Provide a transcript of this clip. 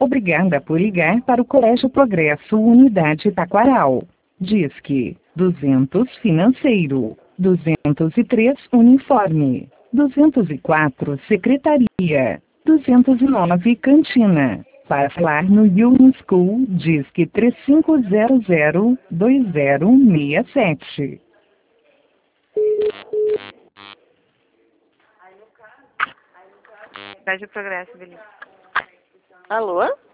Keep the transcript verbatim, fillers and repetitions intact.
Obrigada por ligar para o Colégio Progresso Unidade Taquaral. Disque duzentos Financeiro, duzentos e três Uniforme, duzentos e quatro Secretaria, duzentos e nove Cantina. Para falar no Union School, disque três cinco zero zero, dois zero seis sete. Colégio Progresso, Beleza. Alô?